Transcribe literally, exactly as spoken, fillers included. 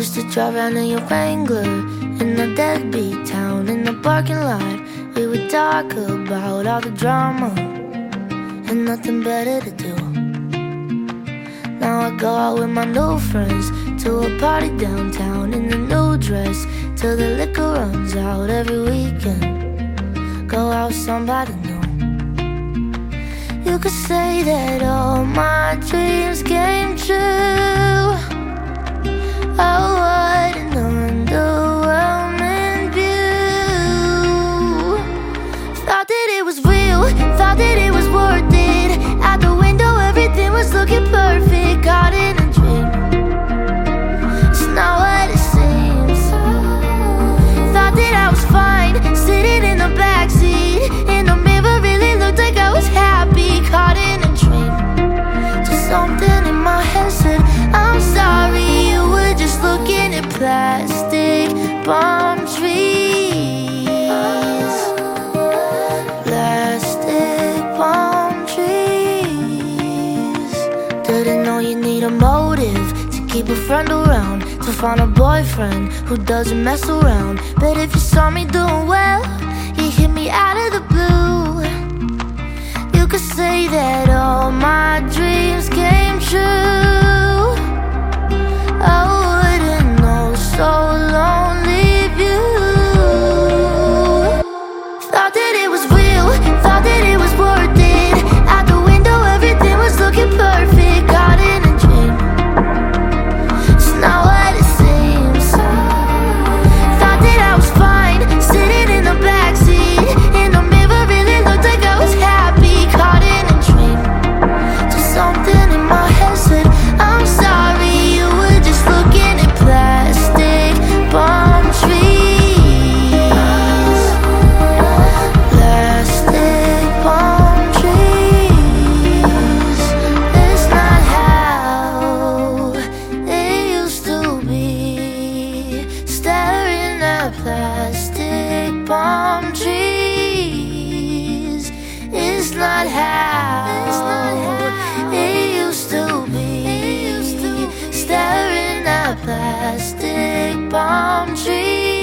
used to drive around in your Wrangler in a deadbeat town. In the parking lot, we would talk about all the drama and nothing better to do. Now I go out with my new friends to a party downtown in a new dress till the liquor runs out every weekend. Go out with somebody new. You could say that all my dreams came true. Oh, what an underwhelming view. Thought that it was real, thought that it was worth it. Out the window everything was looking perfect. Caught in a dream, it's not what it seems. Thought that I was fine, sitting in the backseat. In the mirror really looked like I was happy. Caught in a dream, till something in my head said, I'm sorry, you were just looking at plastic palm trees. Plastic palm trees. Didn't know you need a motive to keep a friend around, to find a boyfriend who doesn't mess around. But if you saw me doing well, you hit me out of the blue. You could say that all my dreams came true. I wouldn't know so lonely view. Thought that it was real, thought that it was worth it. Out the window everything was looking perfect. Caught in a dream, it's not what it seems. Thought that I was fine, sitting in the backseat. In the mirror really looked like I was happy. Caught in a dream, till something in my head said, I'm sorry, you were just looking at plastic palm trees. Plastic palm trees. It's not how it used to be. Staring at plastic palm trees. It's not how it used to be. Staring at plastic palm trees.